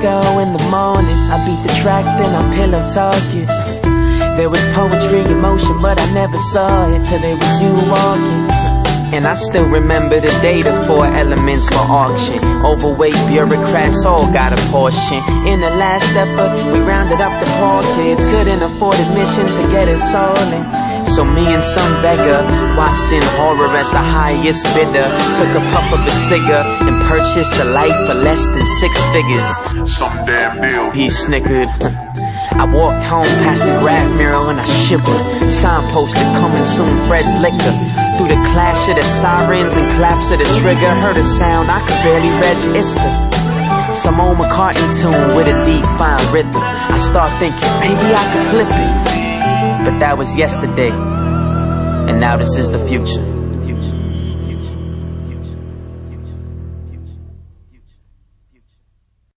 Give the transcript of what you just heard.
ago in the morning, I beat the track, then I pillow talking. There was poetry in motion, but I never saw it till there was you walking. And I still remember the day the 4 elements were auction. Overweight bureaucrats all got a portion. In the last effort, we rounded up the poor kids, couldn't afford admission to get us all in. So me and some beggar watched in horror as the highest bidder took a puff of a cigar and purchased a life for less than 6 figures. Some damn deal. He snickered. I walked home past the graph mirror and I shivered. Signposted coming soon, Fred's liquor. Through the clash of the sirens and claps of the trigger, heard a sound I could barely register. Some old McCartney tune with a defined rhythm. I start thinking maybe I could flip it. But that was yesterday, and now this is the future.